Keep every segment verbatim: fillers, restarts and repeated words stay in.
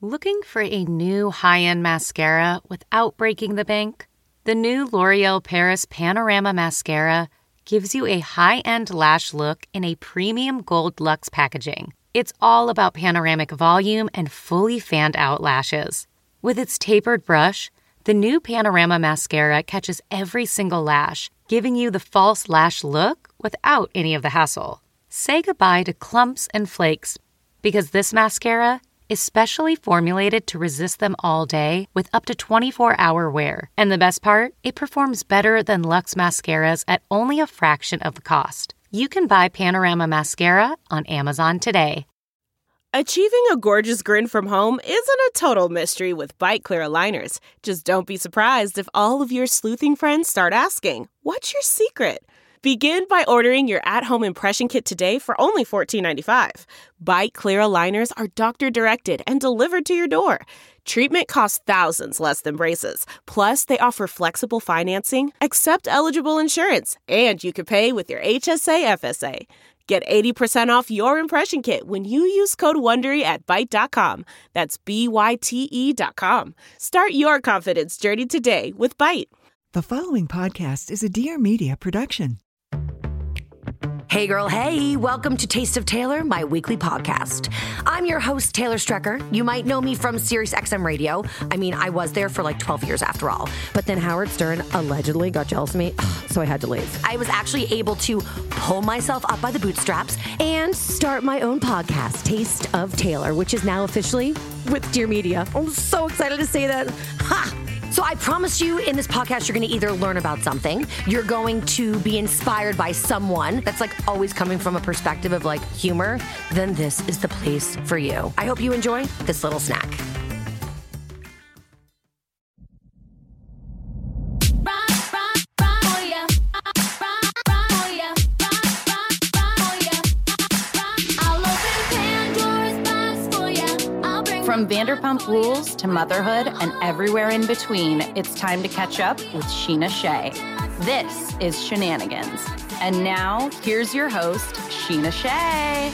Looking for a new high-end mascara without breaking the bank? The new L'Oreal Paris Panorama Mascara gives you a high-end lash look in a premium gold luxe packaging. It's all about panoramic volume and fully fanned-out lashes. With its tapered brush, the new Panorama Mascara catches every single lash, giving you the false lash look without any of the hassle. Say goodbye to clumps and flakes, because this mascara is specially formulated to resist them all day with up to twenty-four hour wear. And the best part? It performs better than Luxe mascaras at only a fraction of the cost. You can buy Panorama Mascara on Amazon today. Achieving a gorgeous grin from home isn't a total mystery with Byte Clear aligners. Just don't be surprised if all of your sleuthing friends start asking, "What's your secret?" Begin by ordering your at-home impression kit today for only fourteen ninety-five. Byte Clear aligners are doctor-directed and delivered to your door. Treatment costs thousands less than braces. Plus, they offer flexible financing, accept eligible insurance, and you can pay with your H S A F S A. Get eighty percent off your impression kit when you use code WONDERY at Byte dot com. That's B Y T E dot com. Start your confidence journey today with Byte. The following podcast is a Dear Media production. Hey girl, hey, welcome to Taste of Taylor, my weekly podcast. I'm your host, Taylor Strecker. You might know me from Sirius X M Radio. I mean, I was there for like twelve years after all. But then Howard Stern allegedly got jealous of me, so I had to leave. I was actually able to pull myself up by the bootstraps and start my own podcast, Taste of Taylor, which is now officially with Dear Media. I'm so excited to say that. Ha! So I promise you in this podcast, you're going to either learn about something, you're going to be inspired by someone that's like always coming from a perspective of like humor, then this is the place for you. I hope you enjoy this little snack. From Vanderpump Rules to motherhood and everywhere in between, it's time to catch up with Sheena Shea. This is Shenanigans. And now, here's your host, Sheena Shea.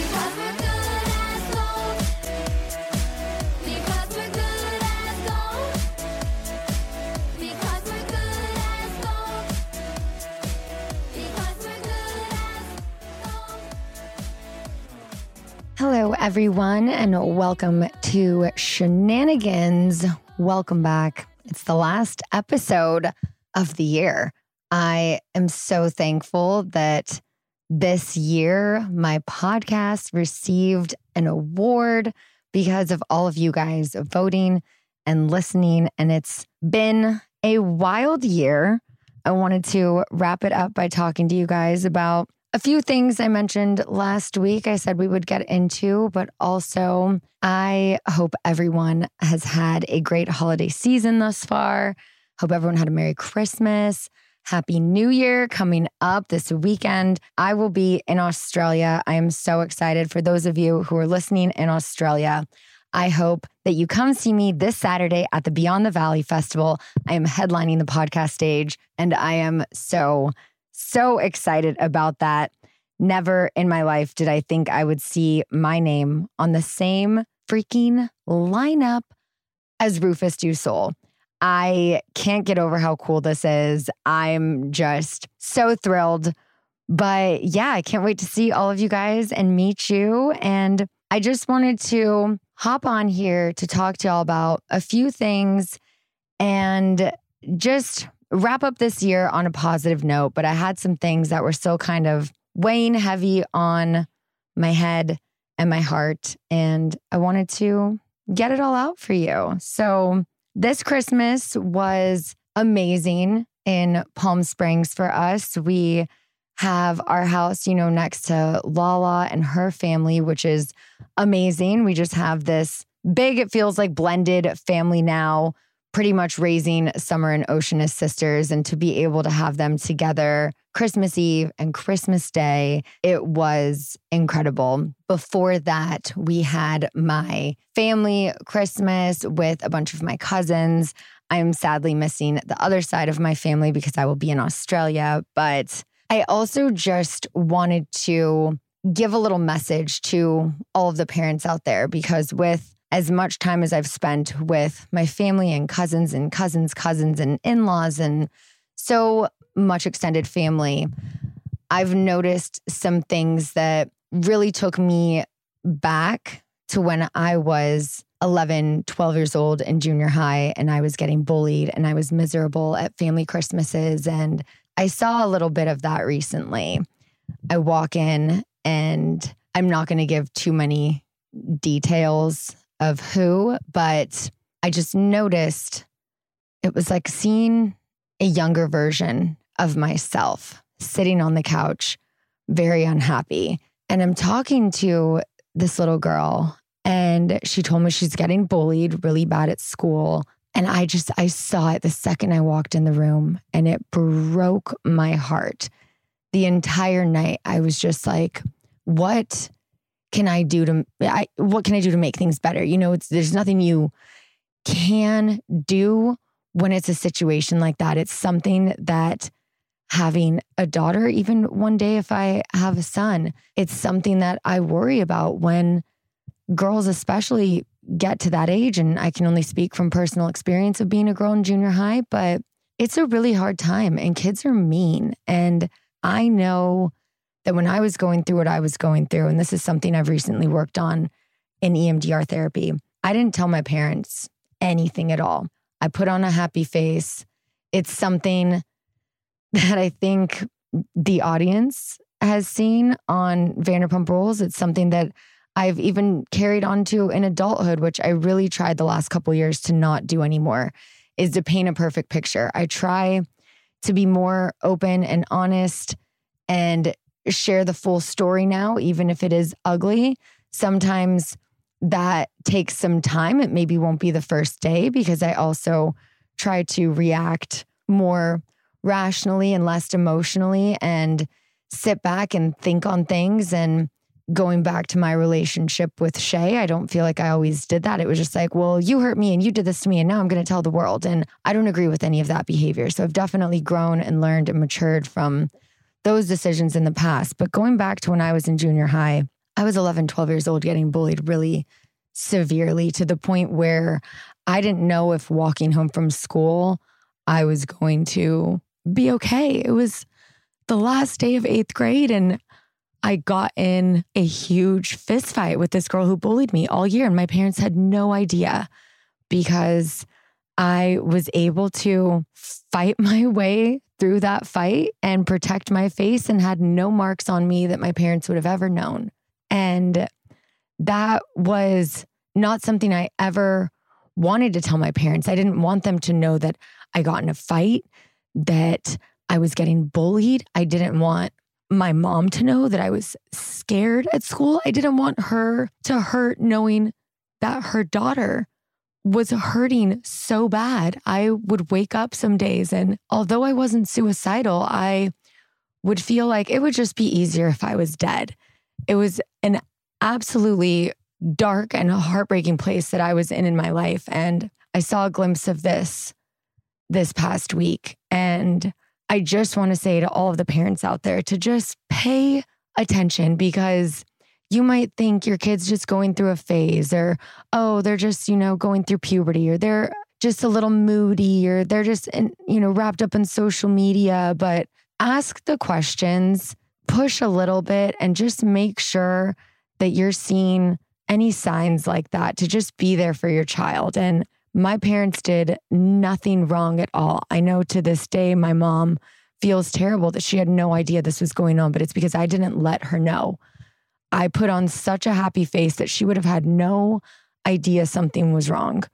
Hello, everyone, and welcome to Shenanigans. Welcome back. It's the last episode of the year. I am so thankful that this year my podcast received an award because of all of you guys voting and listening, and it's been a wild year. I wanted to wrap it up by talking to you guys about a few things I mentioned last week I said we would get into, but also I hope everyone has had a great holiday season thus far. Hope everyone had a Merry Christmas. Happy New Year coming up this weekend. I will be in Australia. I am so excited for those of you who are listening in Australia. I hope that you come see me this Saturday at the Beyond the Valley Festival. I am headlining the podcast stage, and I am so So excited about that. Never in my life did I think I would see my name on the same freaking lineup as Rufus Du Sol. I can't get over how cool this is. I'm just so thrilled. But yeah, I can't wait to see all of you guys and meet you. And I just wanted to hop on here to talk to y'all about a few things and just wrap up this year on a positive note, but I had some things that were still kind of weighing heavy on my head and my heart, and I wanted to get it all out for you. So this Christmas was amazing in Palm Springs for us. We have our house, you know, next to Lala and her family, which is amazing. We just have this big, it feels like blended family now, pretty much raising Summer and Ocean as sisters, and to be able to have them together Christmas Eve and Christmas Day, it was incredible. Before that, we had my family Christmas with a bunch of my cousins. I'm sadly missing the other side of my family because I will be in Australia, but I also just wanted to give a little message to all of the parents out there, because with as much time as I've spent with my family and cousins and cousins, cousins and in-laws and so much extended family, I've noticed some things that really took me back to when I was eleven, twelve years old in junior high and I was getting bullied and I was miserable at family Christmases. And I saw a little bit of that recently. I walk in and I'm not going to give too many details of who, but I just noticed it was like seeing a younger version of myself sitting on the couch, very unhappy. And I'm talking to this little girl and she told me she's getting bullied really bad at school. And I just, I saw it the second I walked in the room and it broke my heart. The entire night, I was just like, what can I do to, I, what can I do to make things better? You know, it's, there's nothing you can do when it's a situation like that. It's something that having a daughter, even one day if I have a son, it's something that I worry about when girls especially get to that age. And I can only speak from personal experience of being a girl in junior high, but it's a really hard time and kids are mean. And I know that when I was going through what I was going through, and this is something I've recently worked on in E M D R therapy, I didn't tell my parents anything at all. I put on a happy face. It's something that I think the audience has seen on Vanderpump Rules. It's something that I've even carried on to in adulthood, which I really tried the last couple of years to not do anymore, is to paint a perfect picture. I try to be more open and honest and share the full story now, even if it is ugly. Sometimes that takes some time. It maybe won't be the first day because I also try to react more rationally and less emotionally and sit back and think on things. And going back to my relationship with Shay, I don't feel like I always did that. It was just like, well, you hurt me and you did this to me and now I'm going to tell the world. And I don't agree with any of that behavior. So I've definitely grown and learned and matured from those decisions in the past. But going back to when I was in junior high, I was eleven, twelve years old getting bullied really severely to the point where I didn't know if walking home from school, I was going to be okay. It was the last day of eighth grade and I got in a huge fist fight with this girl who bullied me all year. And my parents had no idea because I was able to fight my way through that fight and protect my face and had no marks on me that my parents would have ever known. And that was not something I ever wanted to tell my parents. I didn't want them to know that I got in a fight, that I was getting bullied. I didn't want my mom to know that I was scared at school. I didn't want her to hurt knowing that her daughter was hurting so bad. I would wake up some days and although I wasn't suicidal, I would feel like it would just be easier if I was dead. It was an absolutely dark and heartbreaking place that I was in in my life. And I saw a glimpse of this this past week. And I just want to say to all of the parents out there to just pay attention because you might think your kid's just going through a phase or, oh, they're just, you know, going through puberty or they're just a little moody or they're just, in, you know, wrapped up in social media. But ask the questions, push a little bit and just make sure that you're seeing any signs like that to just be there for your child. And my parents did nothing wrong at all. I know to this day, my mom feels terrible that she had no idea this was going on, but it's because I didn't let her know. I put on such a happy face that she would have had no idea something was wrong.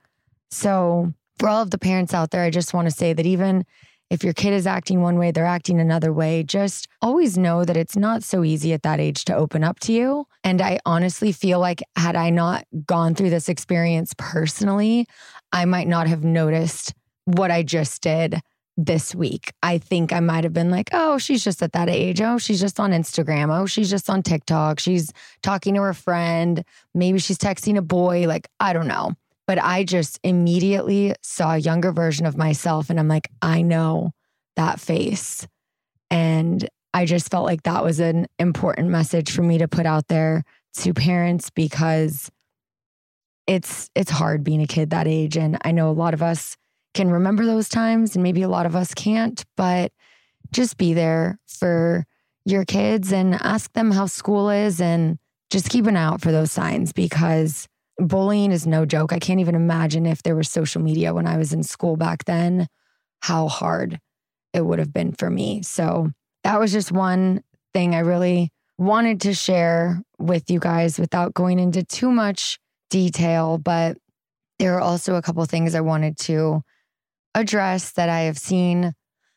So for all of the parents out there, I just want to say that even if your kid is acting one way, they're acting another way, just always know that it's not so easy at that age to open up to you. And I honestly feel like had I not gone through this experience personally, I might not have noticed what I just did this week. I think I might have been like, oh, she's just at that age. Oh, she's just on Instagram. Oh, she's just on TikTok. She's talking to her friend. Maybe she's texting a boy. Like, I don't know. But I just immediately saw a younger version of myself. And I'm like, I know that face. And I just felt like that was an important message for me to put out there to parents because it's it's hard being a kid that age. And I know a lot of us can remember those times and maybe a lot of us can't, but just be there for your kids and ask them how school is and just keep an eye out for those signs, because bullying is no joke. I can't even imagine if there was social media when I was in school back then, how hard it would have been for me. So that was just one thing I really wanted to share with you guys without going into too much detail. But there are also a couple things I wanted to address that I have seen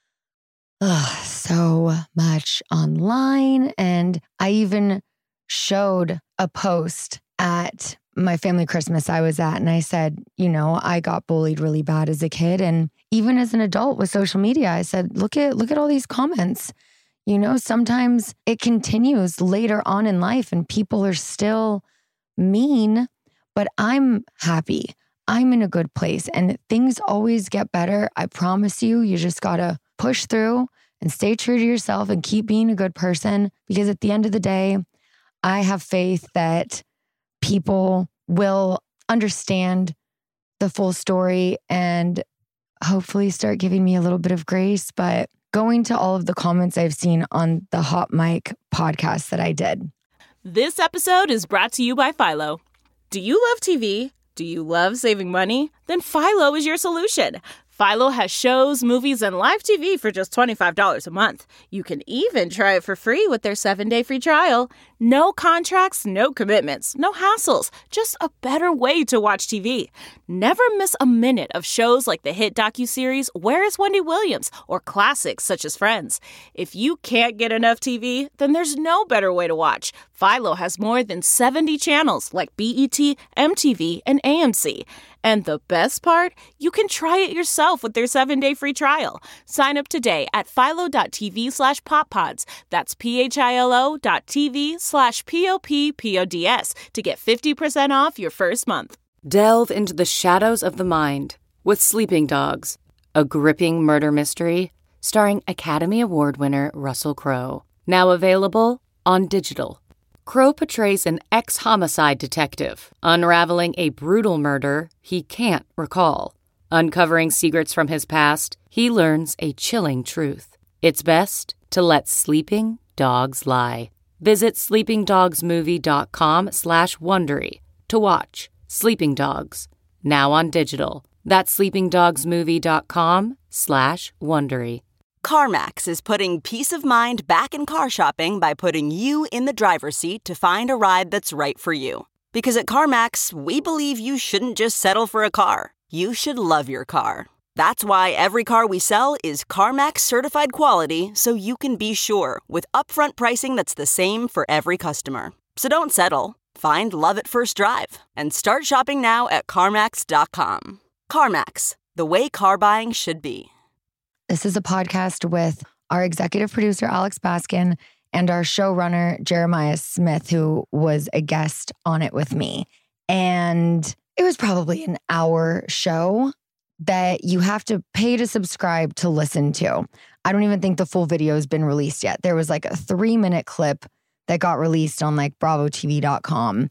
ugh, so much online. And I even showed a post at my family Christmas I was at, and I said, you know, I got bullied really bad as a kid. And even as an adult with social media, I said, look at, look at all these comments. You know, sometimes it continues later on in life and people are still mean, but I'm happy. I'm in a good place and things always get better. I promise you, you just got to push through and stay true to yourself and keep being a good person, because at the end of the day, I have faith that people will understand the full story and hopefully start giving me a little bit of grace. But going to all of the comments I've seen on the Hot Mic podcast that I did. This episode is brought to you by Philo. Do you love T V? Do you love saving money? Then Philo is your solution. Philo has shows, movies, and live T V for just twenty-five dollars a month. You can even try it for free with their seven-day free trial. No contracts, no commitments, no hassles. Just a better way to watch T V. Never miss a minute of shows like the hit docuseries Where is Wendy Williams? Or classics such as Friends. If you can't get enough T V, then there's no better way to watch. Philo has more than seventy channels like B E T, M T V, and A M C. And the best part? You can try it yourself with their seven-day free trial. Sign up today at philo.tv slash poppods. That's P-H-I-L-O dot TV slash P-O-P-P-O-D-S to get fifty percent off your first month. Delve into the shadows of the mind with Sleeping Dogs, a gripping murder mystery starring Academy Award winner Russell Crowe. Now available on digital. Crowe portrays an ex-homicide detective, unraveling a brutal murder he can't recall. Uncovering secrets from his past, he learns a chilling truth. It's best to let sleeping dogs lie. Visit sleepingdogsmovie.com slash Wondery to watch Sleeping Dogs, now on digital. That's sleepingdogsmovie.com slash Wondery. CarMax is putting peace of mind back in car shopping by putting you in the driver's seat to find a ride that's right for you. Because at CarMax, we believe you shouldn't just settle for a car. You should love your car. That's why every car we sell is CarMax certified quality, so you can be sure with upfront pricing that's the same for every customer. So don't settle. Find love at first drive and start shopping now at CarMax dot com. CarMax, the way car buying should be. This is a podcast with our executive producer, Alex Baskin, and our showrunner, Jeremiah Smith, who was a guest on it with me. And it was probably an hour show that you have to pay to subscribe to listen to. I don't even think the full video has been released yet. There was like a three minute clip that got released on like bravo T V dot com.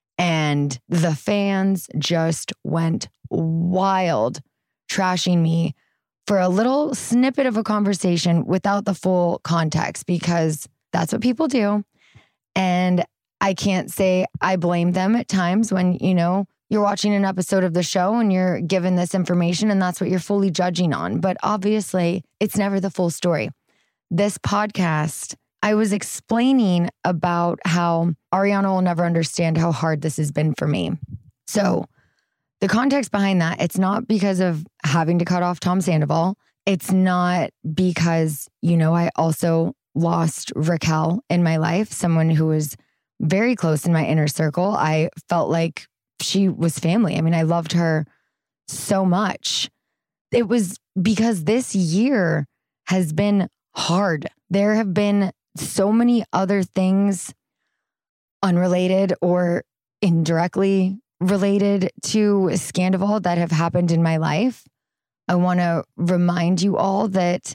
And the fans just went wild, trashing me for a little snippet of a conversation without the full context, because that's what people do. And I can't say I blame them at times when, you know, you're watching an episode of the show and you're given this information and that's what you're fully judging on. But obviously, it's never the full story. This podcast, I was explaining about how Ariana will never understand how hard this has been for me. So the context behind that, it's not because of having to cut off Tom Sandoval. It's not because, you know, I also lost Raquel in my life, someone who was very close in my inner circle. I felt like she was family. I mean, I loved her so much. It was because this year has been hard. There have been so many other things unrelated or indirectly related to Scandoval that have happened in my life. I want to remind you all that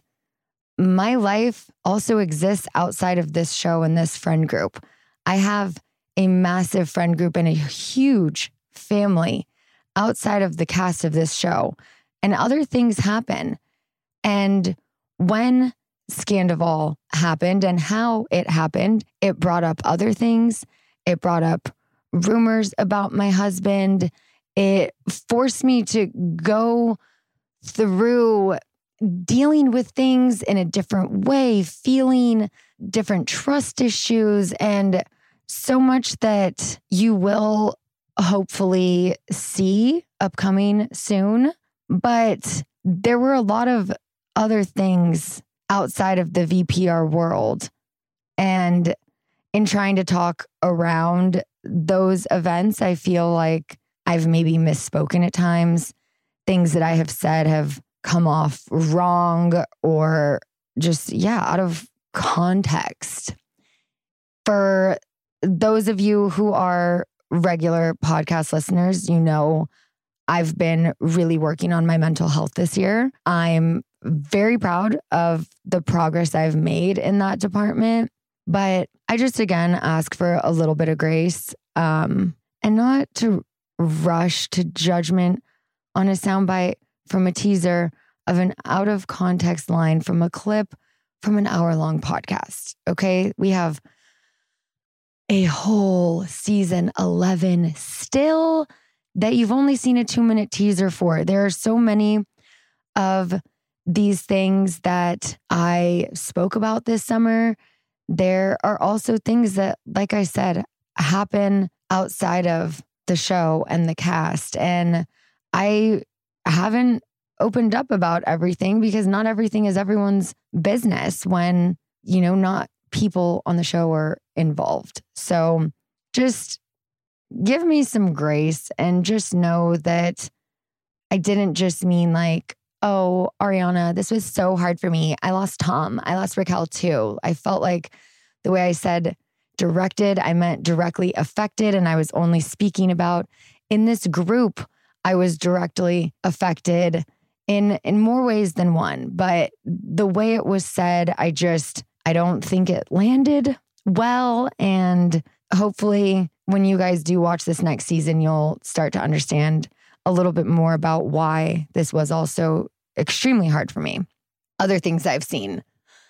my life also exists outside of this show and this friend group. I have a massive friend group and a huge family outside of the cast of this show, and other things happen. And when Scandoval happened and how it happened, it brought up other things. It brought up rumors about my husband. It forced me to go through dealing with things in a different way, feeling different trust issues, and so much that you will hopefully see upcoming soon. But there were a lot of other things outside of the V P R world. And in trying to talk around those events, I feel like I've maybe misspoken at times. Things that I have said have come off wrong or just, yeah, out of context. For those of you who are regular podcast listeners, you know I've been really working on my mental health this year. I'm very proud of the progress I've made in that department, but I just, again, ask for a little bit of grace um, and not to rush to judgment on a soundbite from a teaser of an out of context line from a clip from an hour long podcast. Okay. We have a whole season eleven still that you've only seen a two minute teaser for. There are so many of these things that I spoke about this summer. There are also things that, like I said, happen outside of the show and the cast. And I haven't opened up about everything because not everything is everyone's business when, you know, not people on the show are involved. So just give me some grace and just know that I didn't just mean like, oh, Ariana, this was so hard for me. I lost Tom. I lost Raquel too. I felt like the way I said directed, I meant directly affected. And I was only speaking about in this group, I was directly affected in, in more ways than one. But the way it was said, I just, I don't think it landed well. And hopefully when you guys do watch this next season, you'll start to understand a little bit more about why this was also extremely hard for me. Other things I've seen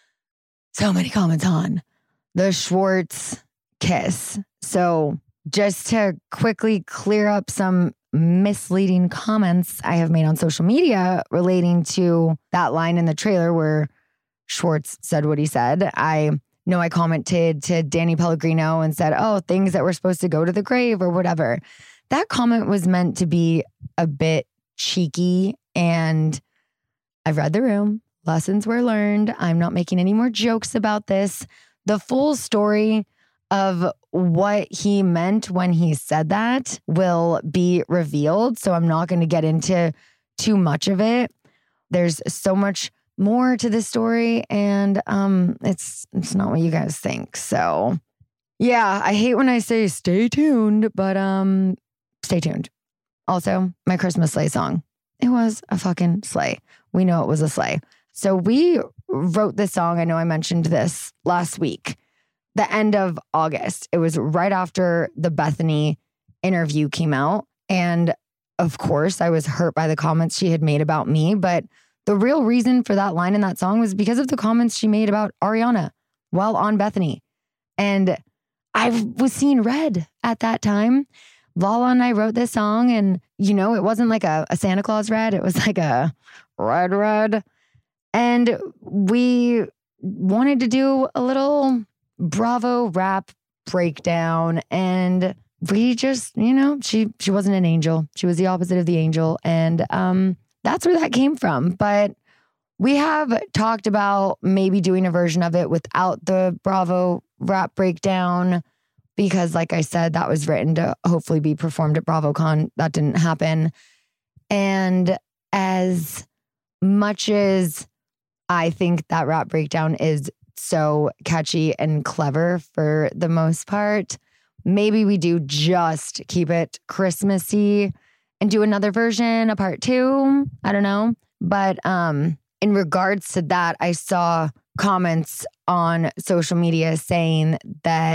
so many comments on the Schwartz kiss. So just to quickly clear up some misleading comments I have made on social media relating to that line in the trailer where Schwartz said what he said. I know I commented to Danny Pellegrino and said, oh, things that were supposed to go to the grave or whatever. That comment was meant to be a bit cheeky, and I've read the room. Lessons were learned. I'm not making any more jokes about this. The full story of what he meant when he said that will be revealed. So I'm not going to get into too much of it. There's so much more to this story, and um, it's it's not what you guys think. So yeah, I hate when I say stay tuned, but um, stay tuned. Also, my Christmas sleigh song. It was a fucking sleigh. We know it was a sleigh. So we wrote this song. I know I mentioned this last week. The end of August. It was right after the Bethany interview came out. And of course, I was hurt by the comments she had made about me. But the real reason for that line in that song was because of the comments she made about Ariana while on Bethany. And I was seeing red at that time. Lala and I wrote this song, and, you know, it wasn't like a, a Santa Claus red. It was like a red, red. And we wanted to do a little Bravo rap breakdown. And we just, you know, she she wasn't an angel. She was the opposite of the angel. And um, that's where that came from. But we have talked about maybe doing a version of it without the Bravo rap breakdown. Because like I said, that was written to hopefully be performed at BravoCon. That didn't happen. And as much as I think that rap breakdown is so catchy and clever for the most part, maybe we do just keep it Christmassy and do another version, a part two. I don't know. But um, in regards to that, I saw comments on social media saying that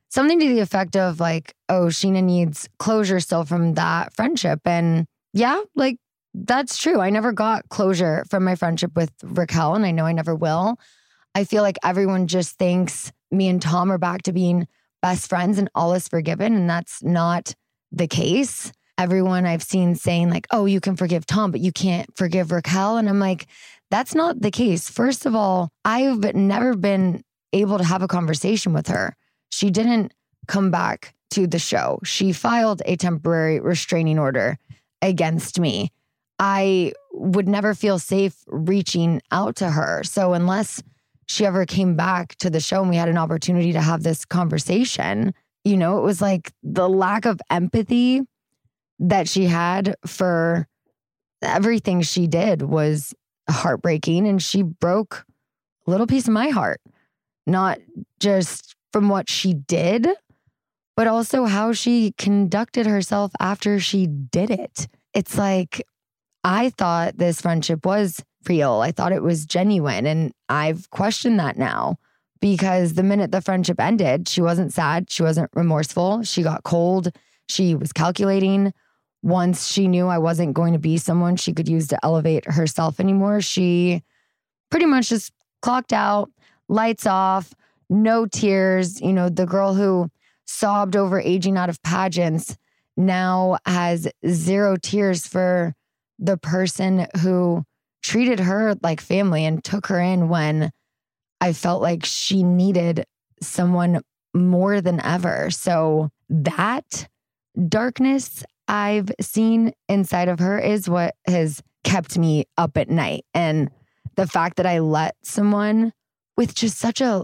something to the effect of like, oh, Scheana needs closure still from that friendship. And yeah, like that's true. I never got closure from my friendship with Raquel, and I know I never will. I feel like everyone just thinks me and Tom are back to being best friends and all is forgiven. And that's not the case. Everyone I've seen saying like, oh, you can forgive Tom, but you can't forgive Raquel. And I'm like, that's not the case. First of all, I've never been able to have a conversation with her. She didn't come back to the show. She filed a temporary restraining order against me. I would never feel safe reaching out to her. So unless she ever came back to the show and we had an opportunity to have this conversation, you know, it was like the lack of empathy that she had for everything she did was heartbreaking. And she broke a little piece of my heart, not just from what she did, but also how she conducted herself after she did it. It's like, I thought this friendship was real. I thought it was genuine. And I've questioned that now because the minute the friendship ended, she wasn't sad. She wasn't remorseful. She got cold. She was calculating. Once she knew I wasn't going to be someone she could use to elevate herself anymore, she pretty much just clocked out, lights off, no tears. You know, the girl who sobbed over aging out of pageants now has zero tears for the person who treated her like family and took her in when I felt like she needed someone more than ever. So that darkness I've seen inside of her is what has kept me up at night. And the fact that I let someone with just such a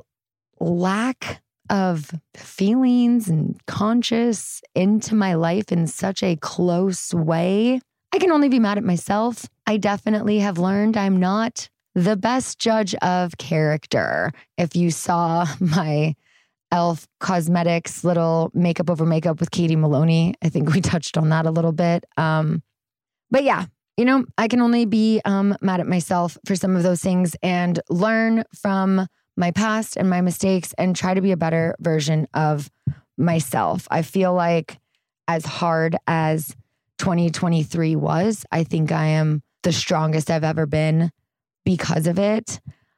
lack of feelings and conscience into my life in such a close way, I can only be mad at myself. I definitely have learned I'm not the best judge of character. If you saw my e l f Cosmetics little makeup over makeup with Katie Maloney, I think we touched on that a little bit. Um, but yeah, you know, I can only be um, mad at myself for some of those things and learn from my past and my mistakes and try to be a better version of myself. I feel like as hard as twenty twenty-three was, I think I am the strongest I've ever been because of it.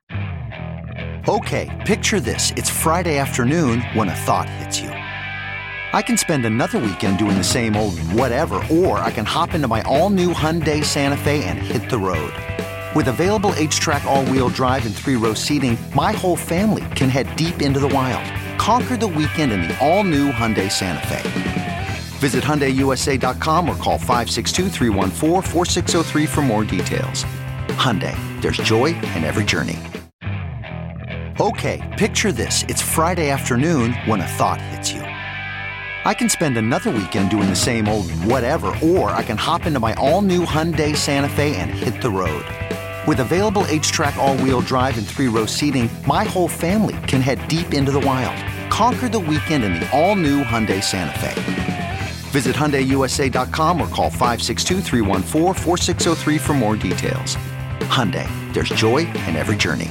Okay, picture this. It's Friday afternoon when a thought hits you. I can spend another weekend doing the same old whatever, or I can hop into my all-new Hyundai Santa Fe and hit the road. With available H-Track all-wheel drive and three-row seating, my whole family can head deep into the wild. Conquer the weekend in the all-new Hyundai Santa Fe. Visit Hyundai U S A dot com or call five six two, three one four, four six zero three for more details. Hyundai, there's joy in every journey. Okay, picture this. It's Friday afternoon when a thought hits you. I can spend another weekend doing the same old whatever, or I can hop into my all-new Hyundai Santa Fe and hit the road. With available H-Track all-wheel drive and three-row seating, my whole family can head deep into the wild. Conquer the weekend in the all-new Hyundai Santa Fe. Visit Hyundai U S A dot com or call five six two, three one four, four six zero three for more details. Hyundai, there's joy in every journey.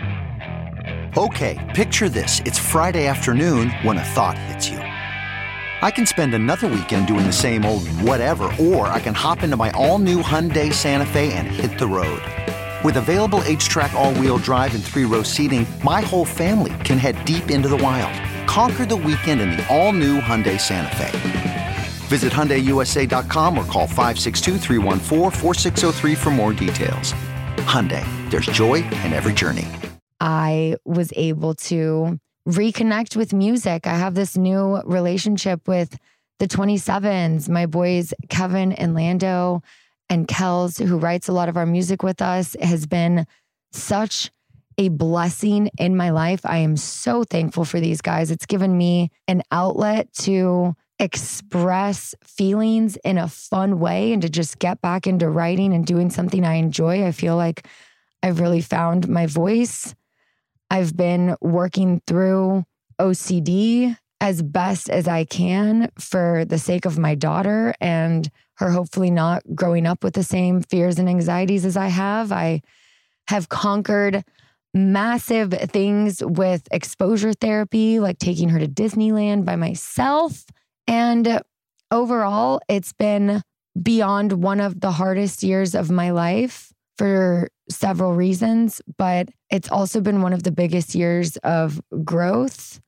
Okay, picture this. It's Friday afternoon when a thought hits you. I can spend another weekend doing the same old whatever, or I can hop into my all-new Hyundai Santa Fe and hit the road. With available H-Track all-wheel drive and three-row seating, my whole family can head deep into the wild. Conquer the weekend in the all-new Hyundai Santa Fe. Visit Hyundai U S A dot com or call five six two, three one four, four six zero three for more details. Hyundai, there's joy in every journey. I was able to reconnect with music. I have this new relationship with the twenty-sevens, my boys, Kevin and Lando, and Kels, who writes a lot of our music with us, has been such a blessing in my life. I am so thankful for these guys. It's given me an outlet to express feelings in a fun way and to just get back into writing and doing something I enjoy. I feel like I've really found my voice. I've been working through O C D as best as I can for the sake of my daughter and her hopefully not growing up with the same fears and anxieties as I have. I have conquered massive things with exposure therapy, like taking her to Disneyland by myself. And overall, it's been beyond one of the hardest years of my life for several reasons, but it's also been one of the biggest years of growth.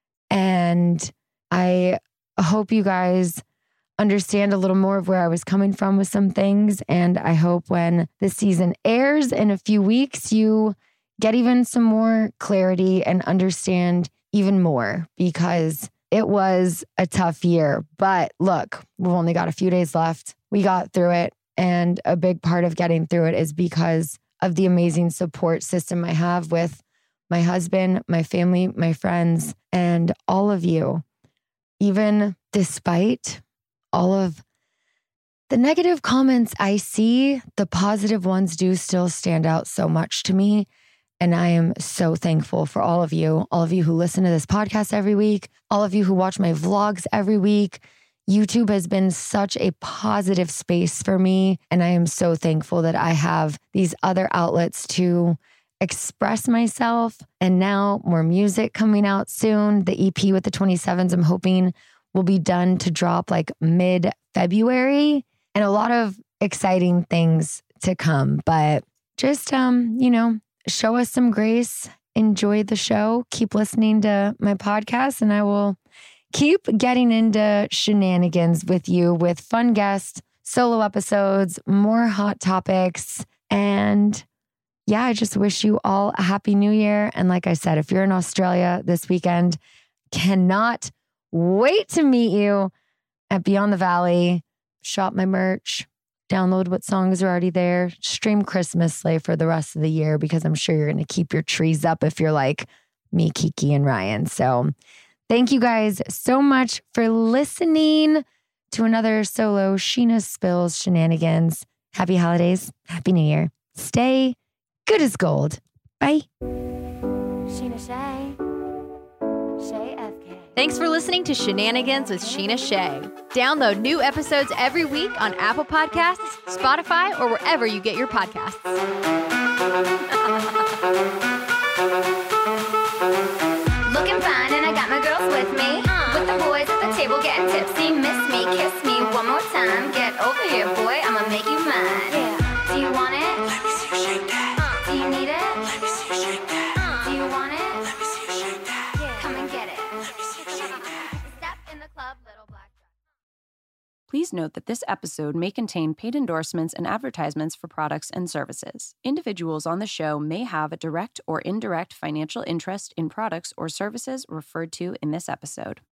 And I hope you guys understand a little more of where I was coming from with some things. And I hope when this season airs in a few weeks, you get even some more clarity and understand even more, because it was a tough year. But look, we've only got a few days left. We got through it. And a big part of getting through it is because of the amazing support system I have with my husband, my family, my friends, and all of you. Even despite all of the negative comments I see, the positive ones do still stand out so much to me. And I am so thankful for all of you, all of you who listen to this podcast every week, all of you who watch my vlogs every week. YouTube has been such a positive space for me. And I am so thankful that I have these other outlets to express myself. And now more music coming out soon. The E P with the twenty-sevens, I'm hoping will be done to drop like mid-February, and a lot of exciting things to come. But just, um, you know, show us some grace, enjoy the show, keep listening to my podcast, and I will keep getting into shenanigans with you with fun guests, solo episodes, more hot topics. And yeah, I just wish you all a happy new year. And like I said, if you're in Australia this weekend, cannot wait to meet you at Beyond the Valley. Shop my merch, download what songs are already there, stream Christmas Sleigh for the rest of the year, because I'm sure you're going to keep your trees up if you're like me, Kiki, and Ryan. So thank you guys so much for listening to another solo Sheena Spills Shenanigans. Happy holidays. Happy New Year. Stay good as gold. Bye. Sheena Shea. Shea F K. Thanks for listening to Shenanigans with Sheena Shea. Download new episodes every week on Apple Podcasts, Spotify, or wherever you get your podcasts. Looking fine and I got my girls with me. With the boys at the table getting tipsy. Miss me, kiss me one more time. Get over here, boy, I'ma make you mine. Yeah. Do you want it? Let me see you shake that. Do you need it? Let me see you shake that. Do you want it? Let me see you shake that. Yeah. Come and get it. Let me see you shake that. Step in the club, little black dress. Please note that this episode may contain paid endorsements and advertisements for products and services. Individuals on the show may have a direct or indirect financial interest in products or services referred to in this episode.